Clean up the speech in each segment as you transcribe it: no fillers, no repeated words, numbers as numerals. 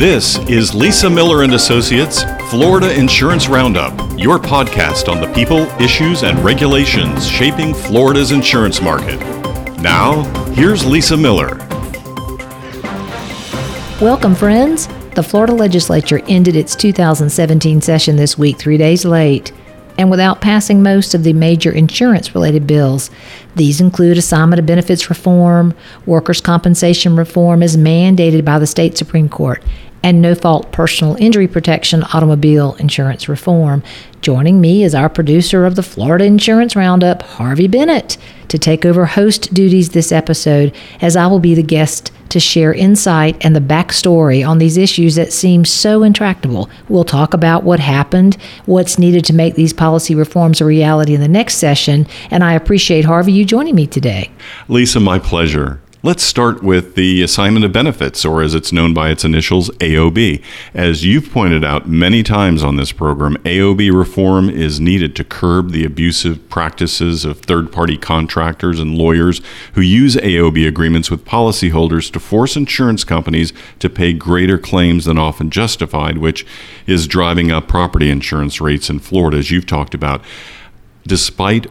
This is Lisa Miller and Associates, Florida Insurance Roundup, your podcast on the people, issues, and regulations shaping Florida's insurance market. Now, here's Lisa Miller. Welcome, friends. The Florida Legislature ended its 2017 session this week 3 days late, and without passing most of the major insurance-related bills. These include assignment of benefits reform, workers' compensation reform as mandated by the state Supreme Court, and no-fault personal injury protection automobile insurance reform. Joining me is our producer of the Florida Insurance Roundup, Harvey Bennett, to take over host duties this episode, as I will be the guest to share insight and the backstory on these issues that seem so intractable. We'll talk about what happened, what's needed to make these policy reforms a reality in the next session, and I appreciate, Harvey, you joining me today. Lisa, my pleasure. Let's start with the assignment of benefits, or as it's known by its initials, AOB. As you've pointed out many times on this program, AOB reform is needed to curb the abusive practices of third-party contractors and lawyers who use AOB agreements with policyholders to force insurance companies to pay greater claims than often justified, which is driving up property insurance rates in Florida, as you've talked about. Despite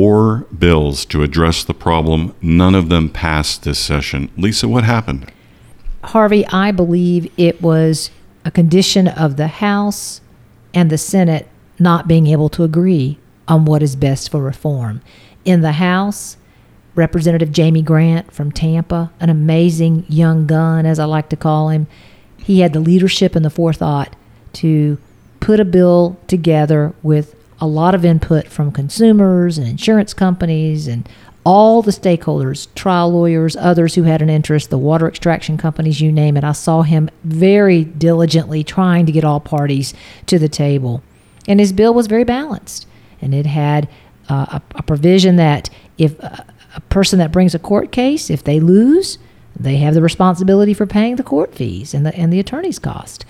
4 bills to address the problem, none of them passed this session. Lisa, what happened? Harvey, I believe it was a condition of the House and the Senate not being able to agree on what is best for reform. In the House, Representative Jamie Grant from Tampa, an amazing young gun, as I like to call him, he had the leadership and the forethought to put a bill together with a lot of input from consumers and insurance companies and all the stakeholders, trial lawyers, others who had an interest, the water extraction companies, you name it. I saw him very diligently trying to get all parties to the table. And his bill was very balanced. And it had a provision that if a person that brings a court case, if they lose, they have the responsibility for paying the court fees and the attorney's cost.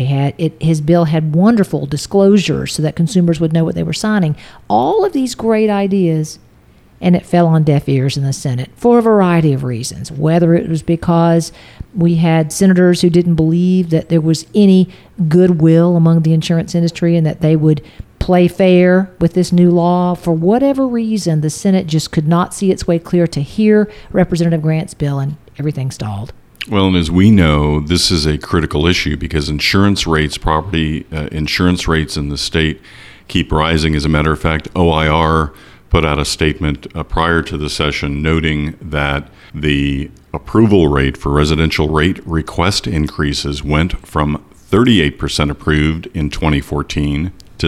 His bill had wonderful disclosures so that consumers would know what they were signing. All of these great ideas, and it fell on deaf ears in the Senate for a variety of reasons, whether it was because we had senators who didn't believe that there was any goodwill among the insurance industry and that they would play fair with this new law. For whatever reason, the Senate just could not see its way clear to hear Representative Grant's bill, and everything stalled. Well, and as we know, this is a critical issue because insurance rates, property insurance rates in the state keep rising. As a matter of fact, OIR put out a statement prior to the session noting that the approval rate for residential rate request increases went from 38% approved in 2014 to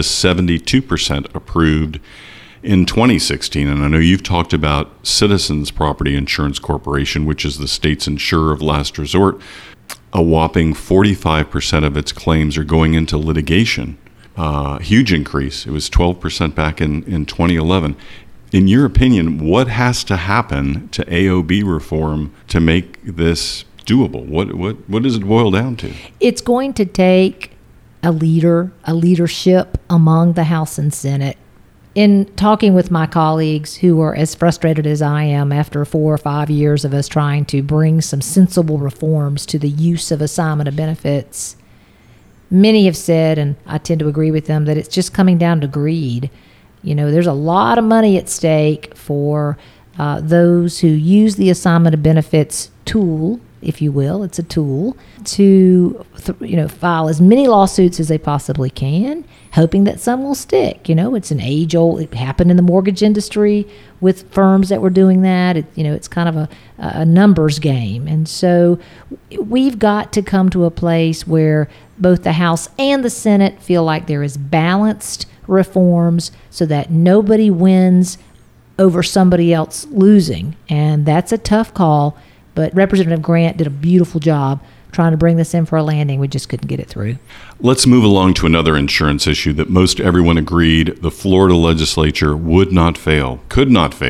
72% approved in 2016, and I know you've talked about Citizens Property Insurance Corporation, which is the state's insurer of last resort. A whopping 45% of its claims are going into litigation. Huge increase. It was 12% back in 2011. In your opinion, what has to happen to AOB reform to make this doable? What does it boil down to? It's going to take a leadership among the House and Senate. In talking with my colleagues who are as frustrated as I am after 4 or 5 years of us trying to bring some sensible reforms to the use of assignment of benefits, many have said, and I tend to agree with them, that it's just coming down to greed. You know, there's a lot of money at stake for those who use the assignment of benefits tool, if you will. It's a tool to file as many lawsuits as they possibly can, hoping that some will stick. You know, it's an age-old. It happened in the mortgage industry with firms that were doing that. It's kind of a numbers game, and so we've got to come to a place where both the House and the Senate feel like there is balanced reforms so that nobody wins over somebody else losing, and that's a tough call. But Representative Grant did a beautiful job trying to bring this in for a landing. We just couldn't get it through. Let's move along to another insurance issue that most everyone agreed the Florida legislature could not fail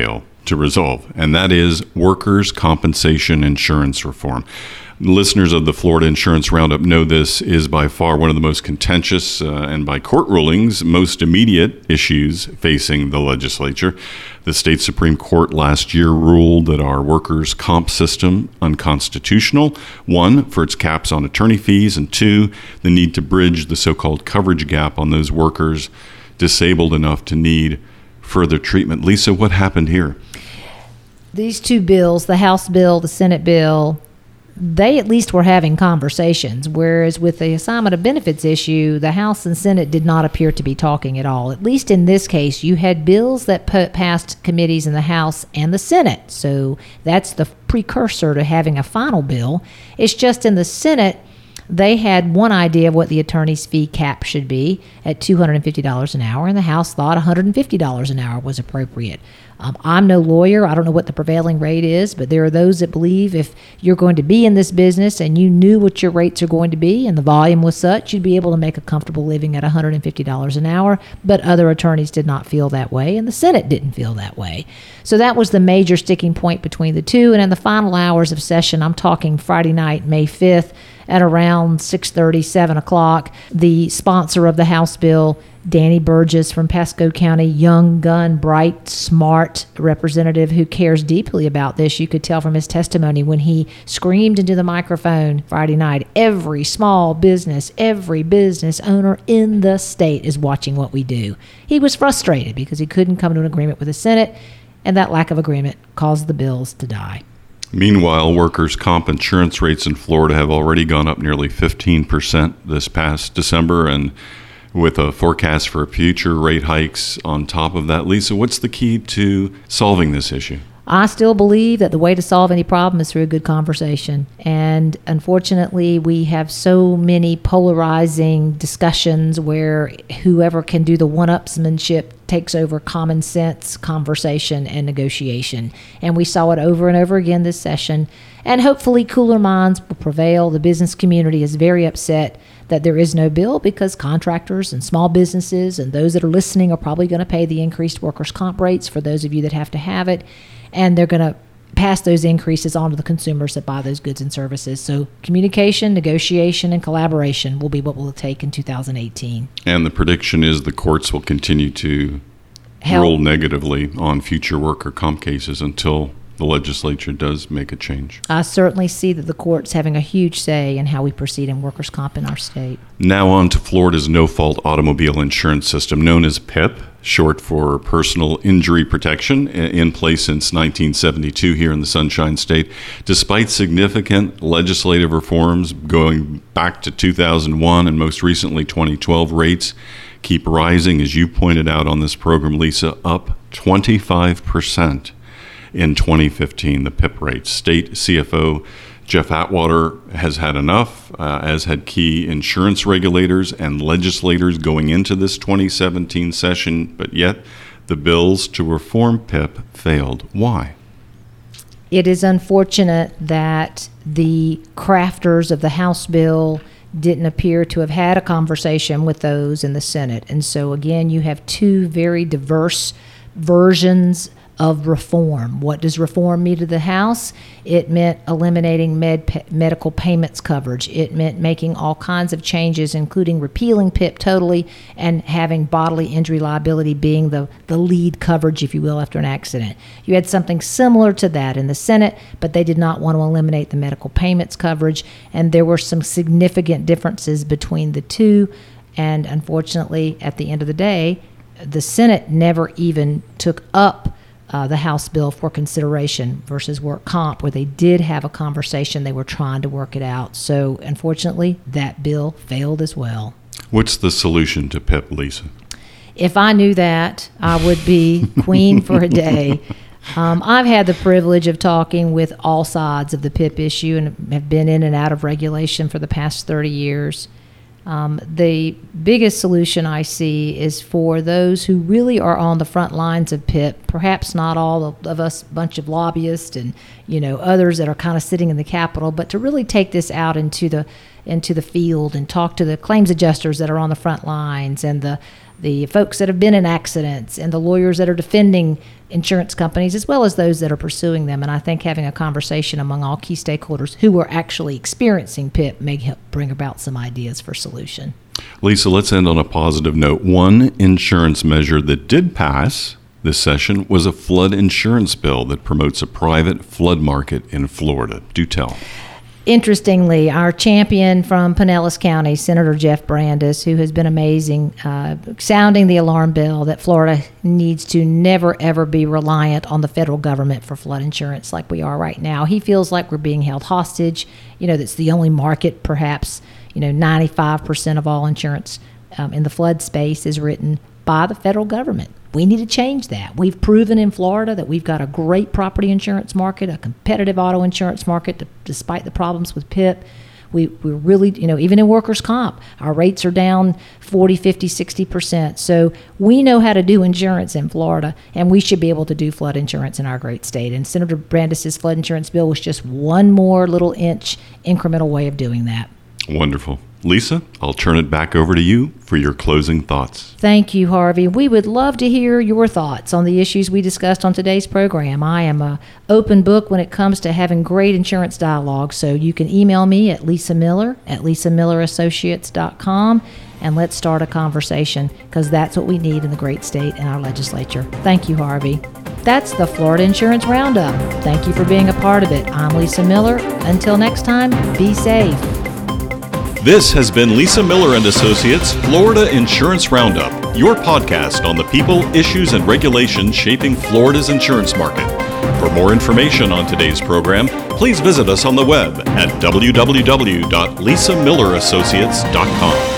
to resolve, and that is workers' compensation insurance reform. Listeners of the Florida Insurance Roundup know this is by far one of the most contentious and by court rulings, most immediate issues facing the legislature. The state Supreme Court last year ruled that our workers' comp system unconstitutional, one, for its caps on attorney fees, and two, the need to bridge the so-called coverage gap on those workers disabled enough to need further treatment. Lisa, what happened here? These two bills, the House bill, the Senate bill, they at least were having conversations, whereas with the assignment of benefits issue, the House and Senate did not appear to be talking at all. At least in this case, you had bills that passed committees in the House and the Senate, so that's the precursor to having a final bill. It's just in the Senate, they had one idea of what the attorney's fee cap should be at $250 an hour, and the House thought $150 an hour was appropriate. I'm no lawyer. I don't know what the prevailing rate is, but there are those that believe if you're going to be in this business and you knew what your rates are going to be and the volume was such, you'd be able to make a comfortable living at $150 an hour. But other attorneys did not feel that way, and the Senate didn't feel that way. So that was the major sticking point between the two. And in the final hours of session, I'm talking Friday night, May 5th, at around 6:30, 7 o'clock, the sponsor of the House bill, Danny Burgess from Pasco County, young gun, bright, smart representative who cares deeply about this. You could tell from his testimony when he screamed into the microphone Friday night, every small business, every business owner in the state is watching what we do. He was frustrated because he couldn't come to an agreement with the Senate, and that lack of agreement caused the bills to die. Meanwhile, workers' comp insurance rates in Florida have already gone up nearly 15% this past December, and with a forecast for future rate hikes on top of that. Lisa, what's the key to solving this issue? I still believe that the way to solve any problem is through a good conversation. And unfortunately, we have so many polarizing discussions where whoever can do the one-upsmanship takes over common sense, conversation, and negotiation. And we saw it over and over again this session. And hopefully cooler minds will prevail. The business community is very upset that there is no bill because contractors and small businesses and those that are listening are probably going to pay the increased workers' comp rates for those of you that have to have it. And they're going to pass those increases on to the consumers that buy those goods and services. So communication, negotiation, and collaboration will be what we'll take in 2018. And the prediction is the courts will continue to rule negatively on future worker comp cases until the legislature does make a change. I certainly see that the court's having a huge say in how we proceed in workers' comp in our state. Now on to Florida's no-fault automobile insurance system, known as PIP, short for Personal Injury Protection, in place since 1972 here in the Sunshine State. Despite significant legislative reforms going back to 2001 and most recently 2012, rates keep rising, as you pointed out on this program, Lisa, up 25%. In 2015, the PIP rate. State CFO Jeff Atwater has had enough, as had key insurance regulators and legislators going into this 2017 session, but yet the bills to reform PIP failed. Why? It is unfortunate that the crafters of the House bill didn't appear to have had a conversation with those in the Senate. And so, again, you have two very diverse versions of reform. What does reform mean to the House? It meant eliminating medical payments coverage. It meant making all kinds of changes, including repealing PIP totally and having bodily injury liability being the lead coverage, if you will, after an accident. You had something similar to that in the Senate, but they did not want to eliminate the medical payments coverage, and there were some significant differences between the two, and unfortunately, at the end of the day, the Senate never even took up the House bill for consideration versus work comp, where they did have a conversation. They were trying to work it out. So, unfortunately, that bill failed as well. What's the solution to PIP, Lisa? If I knew that, I would be queen for a day. I've had the privilege of talking with all sides of the PIP issue and have been in and out of regulation for the past 30 years. The biggest solution I see is for those who really are on the front lines of PIP, perhaps not all of us, a bunch of lobbyists and, others that are kind of sitting in the Capitol, but to really take this out into the field and talk to the claims adjusters that are on the front lines and the the folks that have been in accidents, and the lawyers that are defending insurance companies, as well as those that are pursuing them. And I think having a conversation among all key stakeholders who are actually experiencing PIP may help bring about some ideas for solution. Lisa, let's end on a positive note. One insurance measure that did pass this session was a flood insurance bill that promotes a private flood market in Florida. Do tell. Interestingly, our champion from Pinellas County, Senator Jeff Brandes, who has been amazing, sounding the alarm bell that Florida needs to never, ever be reliant on the federal government for flood insurance like we are right now. He feels like we're being held hostage. That's the only market, perhaps, 95% of all insurance in the flood space is written by the federal government. We need to change that. We've proven in Florida that we've got a great property insurance market, a competitive auto insurance market, despite the problems with PIP. We're really, even in workers' comp, our rates are down 40, 50, 60%. So we know how to do insurance in Florida, and we should be able to do flood insurance in our great state. And Senator Brandes' flood insurance bill was just one more little incremental way of doing that. Wonderful. Lisa, I'll turn it back over to you for your closing thoughts. Thank you, Harvey. We would love to hear your thoughts on the issues we discussed on today's program. I am an open book when it comes to having great insurance dialogue, so you can email me at Lisa Miller at lisamillerassociates.com, and let's start a conversation, because that's what we need in the great state and our legislature. Thank you, Harvey. That's the Florida Insurance Roundup. Thank you for being a part of it. I'm Lisa Miller. Until next time, be safe. This has been Lisa Miller and Associates Florida Insurance Roundup, your podcast on the people, issues, and regulations shaping Florida's insurance market. For more information on today's program, please visit us on the web at www.lisamillerassociates.com.